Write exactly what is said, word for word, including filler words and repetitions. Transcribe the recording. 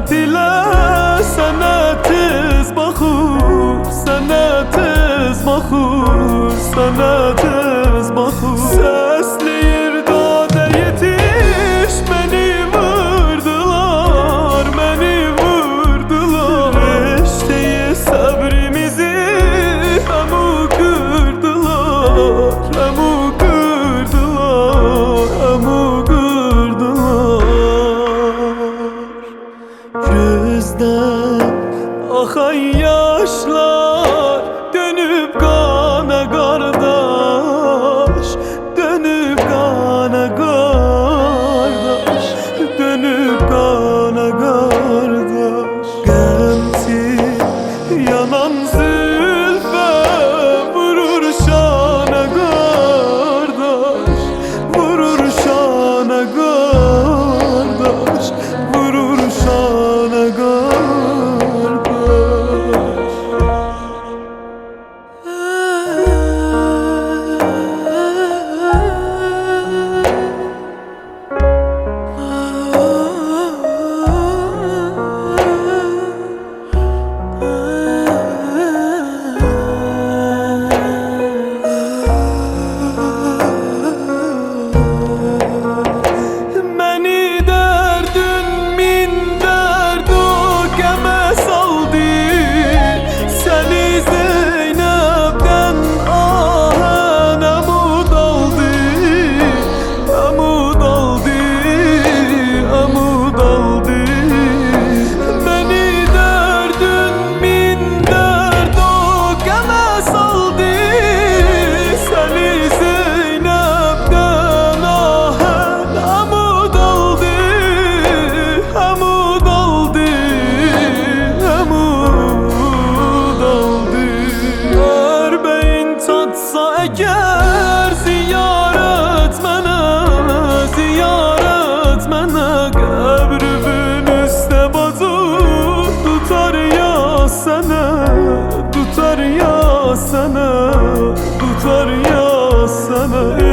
ile senetiz baxur, senetiz baxur, senetiz baxur. Səsləyir dadə yetiş, məni vurdular, məni vurdular. Eşdeyi səbrimizi həmu qırdılar, həmu qırdılar, həmu gözden akan yaşlar dönüp kana kardeş, dönüp kana kardeş, dönüp kana kardeş. Gemsiz yanan zülfe vurur şana kardeş, vurur şana kardeş, vurur şana kardeş. Eğer ziyaret mənə, ziyaret mənə, qəbrimin üstə bazı tutar ya sənə, tutar ya sənə, tutar ya sənə.